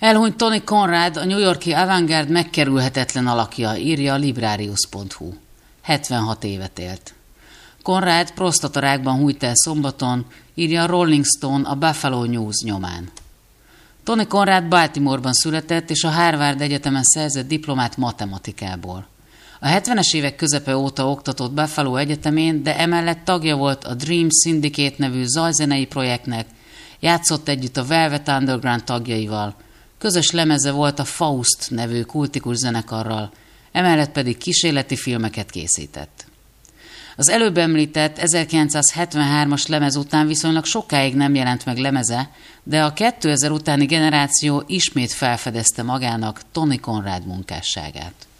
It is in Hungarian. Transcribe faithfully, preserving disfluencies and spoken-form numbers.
Elhunyt Tony Conrad, a New York-i avantgárd megkerülhetetlen alakja, írja a Librarius pont hu. hetvenhat évet élt. Conrad prostatarákban hunyt el szombaton, írja a Rolling Stone a Buffalo News nyomán. Tony Conrad Baltimoreban született, és a Harvard Egyetemen szerzett diplomát matematikából. A hetvenes évek közepe óta oktatott Buffalo Egyetemén, de emellett tagja volt a Dream Syndicate nevű zajzenei projektnek, játszott együtt a Velvet Underground tagjaival, közös lemeze volt a Faust nevű kultikus zenekarral, emellett pedig kísérleti filmeket készített. Az előbb említett ezerkilencszázhetvenhármas lemez után viszonylag sokáig nem jelent meg lemeze, de a kétezer utáni generáció ismét felfedezte magának Tony Conrad munkásságát.